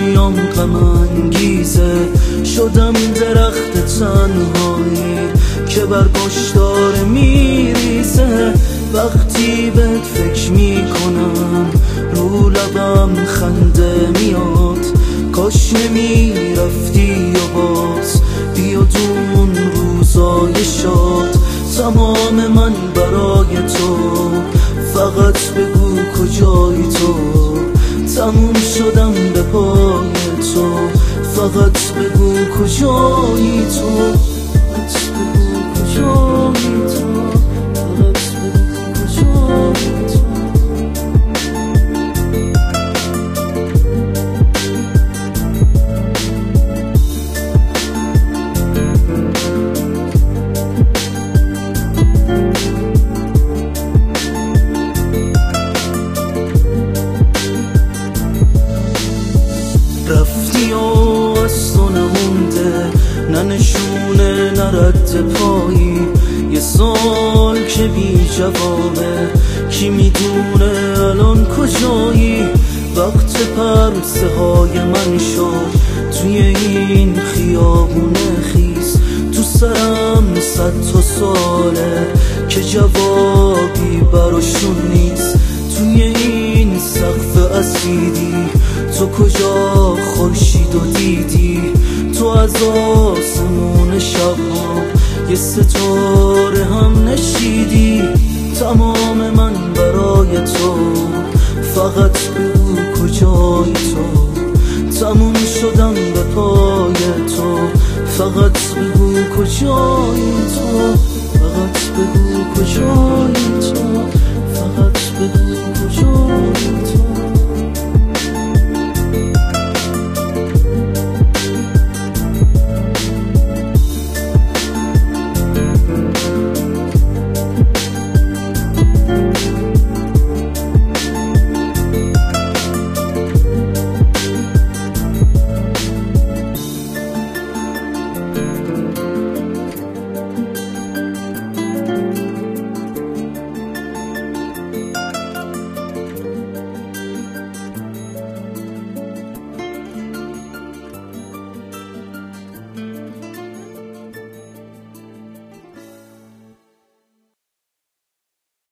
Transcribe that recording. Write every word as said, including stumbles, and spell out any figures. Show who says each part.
Speaker 1: دنیام غم انگیزه، شدم درخت تنهایی که بر پشت داره میریزه. وقتی بهت فکر میکنم رو لبم خنده میاد، کاش نمیرفتی و باز بیادون روزای شاد. تمام من برای تو، فقط بگو کجایی تو. تموم شدم به پای تو، فقط بگو کجایی تو. فقط بگو کجایی تو، فقط بگو کجایی تو. رفتی و از تو نمونده، نه نشونه نه رد پایی. یه سال که بی جوابه، کی میدونه الان کجایی. وقت پرسه های من شد توی این خیابون خیس. تو سرم صد تا ساله که جوابی براشون نیست. توی این سقف اسیدی تو کجا خورشیدو دیدی؟ تو از آسمون شبها یه ستاره هم نشیدی. تمام من برای تو، فقط بگو کجایی تو. تموم شدم به پای تو، فقط بگو کجایی تو. فقط بگو کجایی تو.